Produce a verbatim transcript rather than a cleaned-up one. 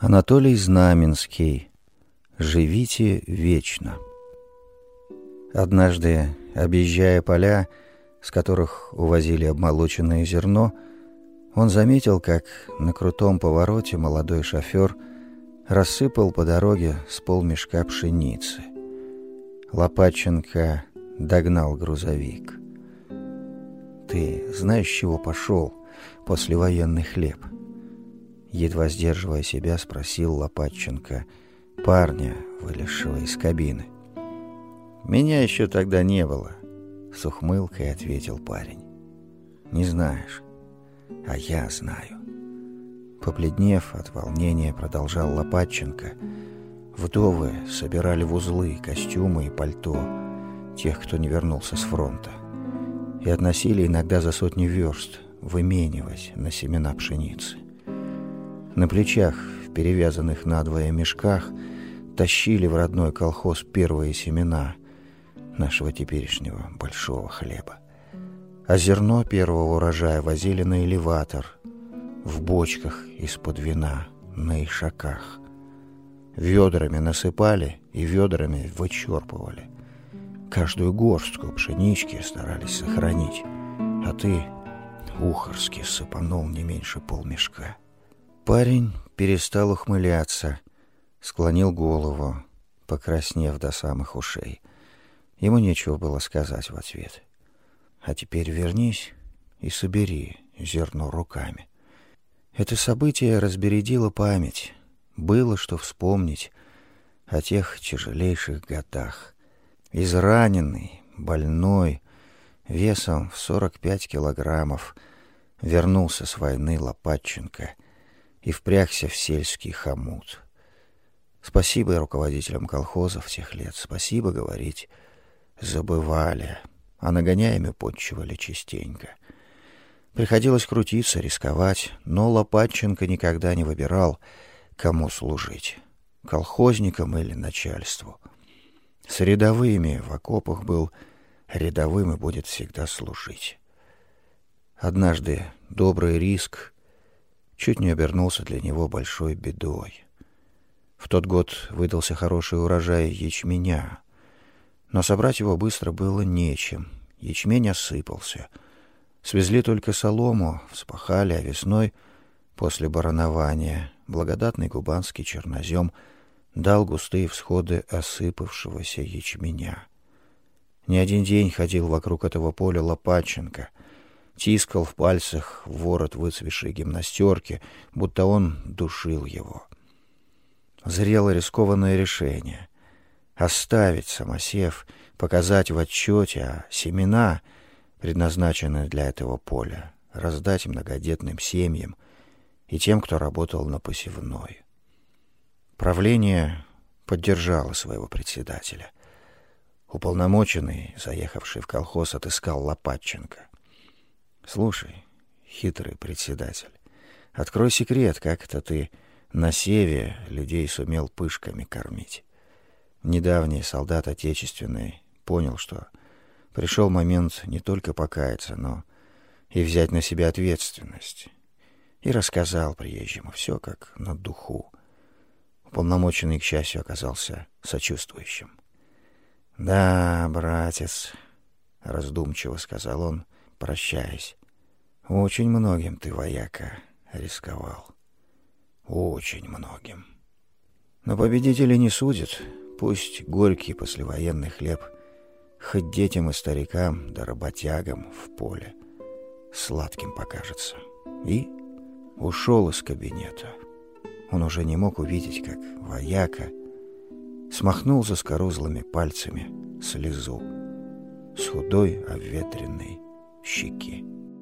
Анатолий Знаменский. Живите вечно. Однажды, объезжая поля, с которых увозили обмолоченное зерно, он заметил, как на крутом повороте молодой шофер рассыпал по дороге с полмешка пшеницы. Лопатченко догнал грузовик. «Ты знаешь, с чего пошел послевоенный хлеб?» Едва сдерживая себя, спросил Лопатченко парня, вылезшего из кабины. «Меня еще тогда не было», — с ухмылкой ответил парень. «Не знаешь, а я знаю». Побледнев от волнения, продолжал Лопатченко. Вдовы собирали в узлы костюмы и пальто тех, кто не вернулся с фронта, и относили иногда за сотни верст выменивать на семена пшеницы. На плечах, в перевязанных надвое мешках, тащили в родной колхоз первые семена нашего теперешнего большого хлеба. А зерно первого урожая возили на элеватор, в бочках из-под вина, на ишаках. Ведрами насыпали и ведрами вычерпывали. Каждую горстку пшенички старались сохранить, а ты ухорски сыпанул не меньше полмешка. Парень перестал ухмыляться, склонил голову, покраснев до самых ушей. Ему нечего было сказать в ответ. «А теперь вернись и собери зерно руками». Это событие разбередило память. Было что вспомнить о тех тяжелейших годах. Израненный, больной, весом в сорок пять килограммов, вернулся с войны Лопатченко и впрягся в сельский хомут. Спасибо руководителям колхозов тех лет, спасибо говорить забывали, а нагоняями подчивали частенько. Приходилось крутиться, рисковать, но Лопатченко никогда не выбирал, кому служить — колхозникам или начальству. С рядовыми в окопах был, рядовым и будет всегда служить. Однажды добрый риск чуть не обернулся для него большой бедой. В тот год выдался хороший урожай ячменя, но собрать его быстро было нечем. Ячмень осыпался. Свезли только солому, вспахали, а весной, после баранования, благодатный кубанский чернозем дал густые всходы осыпавшегося ячменя. Не один день ходил вокруг этого поля Лопатченко, тискал в пальцах ворот выцветшей гимнастерки, будто он душил его. Зрело рискованное решение — оставить самосев, показать в отчете, а семена, предназначенные для этого поля, раздать многодетным семьям и тем, кто работал на посевной. Правление поддержало своего председателя. Уполномоченный, заехавший в колхоз, отыскал Лопатченко. «Слушай, хитрый председатель, открой секрет, как это ты на севе людей сумел пышками кормить». Недавний солдат отечественный понял, что пришел момент не только покаяться, но и взять на себя ответственность, и рассказал приезжему все как на духу. Уполномоченный, к счастью, оказался сочувствующим. «Да, братец», — раздумчиво сказал он, прощаясь, — «очень многим ты, вояка, рисковал. Очень многим. Но победителей не судят. Пусть горький послевоенный хлеб хоть детям и старикам да работягам в поле сладким покажется». И ушел из кабинета. Он уже не мог увидеть, как вояка смахнул заскорузлыми пальцами слезу с худой обветренной щеки.